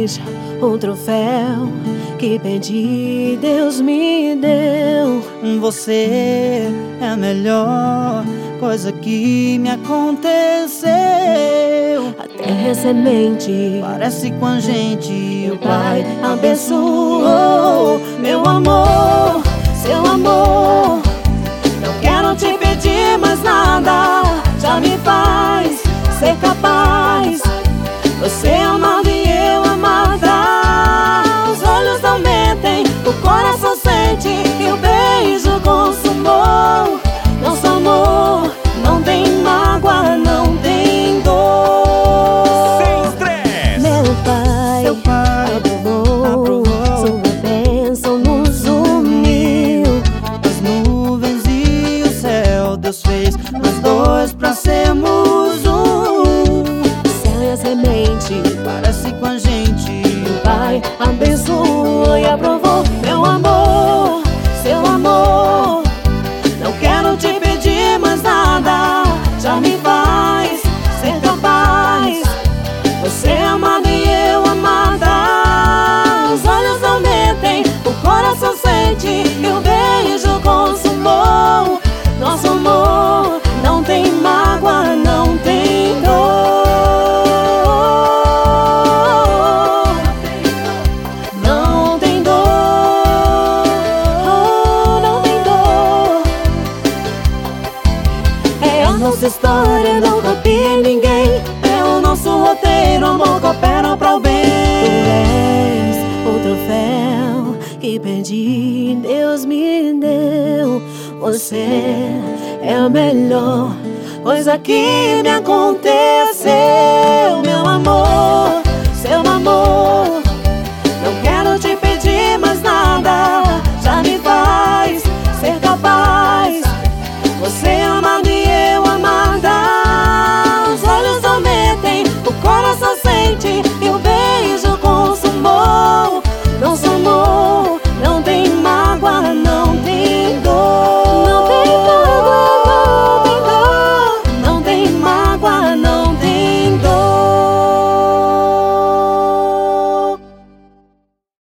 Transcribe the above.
és um troféu que pedi, Deus me deu. Você é a melhor coisa que me aconteceu. A terra é semente, Parece com a gente, o Pai abençoou. Meu amor, seu amor, não quero te pedir mais nada. Já me faz ser capaz. Você é amado e eu amada. Os olhos não mentem, o coração sente e o beijo consumou. Nosso amor não tem mágoa, não tem dor. Sem estresse. Meu Pai, seu Pai aprovou. Sua bênção nos uniu. As nuvens e o céu Deus fez nós dois pra sermos um. O céu e a semente, Parece com a gente, o Pai abençoou e aprovou. Meu amor, seu amor, não quero te pedir mais nada. Já me faz ser capaz. Você é amado e eu amada. Os olhos não mentem, o coração sente e o beijo consumou. Nosso amor não tem mágoa, não tem dor. Não tem dor, não tem dor. É a nossa história, não copia em ninguém. É o nosso roteiro, amor coopera pra o bem. Tu és o troféu que pedi, Deus me deu. Você é a melhor coisa que me aconteceu.